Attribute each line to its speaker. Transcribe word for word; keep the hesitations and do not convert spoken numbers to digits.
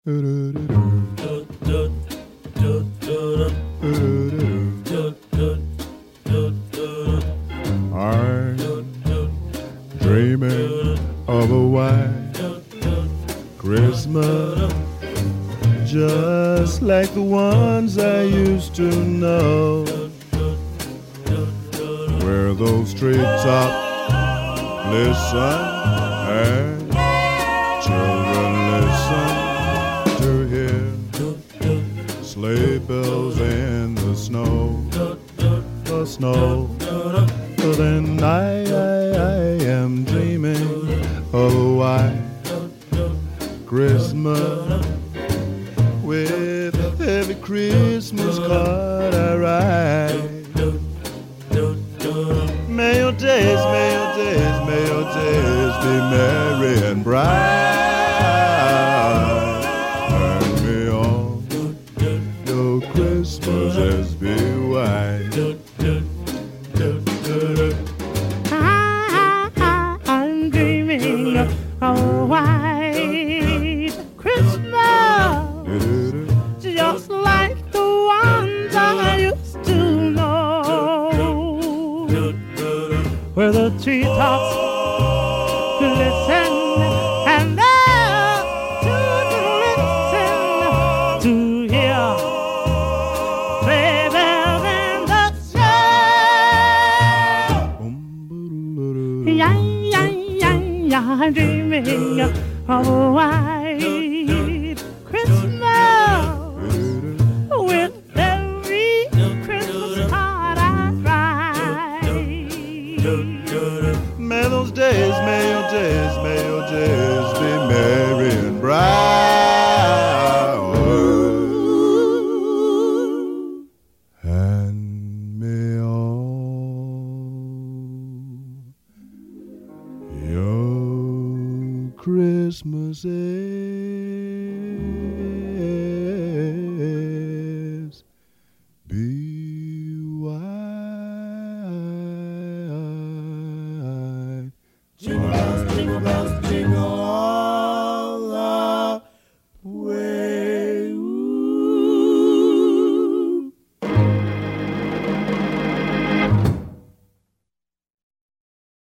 Speaker 1: I'm dreaming of a white Christmas, just like the ones I used to know, where those treetops listen and children listen to hear sleigh bells in the snow, the snow. But then I, I, I am dreaming of a white Christmas, with every Christmas card I write. May your days, may your days, may your days be merry and bright, and may all your Christmases be white.
Speaker 2: I'm dreaming of a white Christmas, just like the ones I used to know, where the treetops glisten and the children listen to hear sleigh bells in the snow. Yeah, yeah, yeah, yeah, I'm dreaming of a white Christmas, with every Christmas card I write.
Speaker 1: May those days, may your days, may your days be merry and bright, and may all your Christmases be white.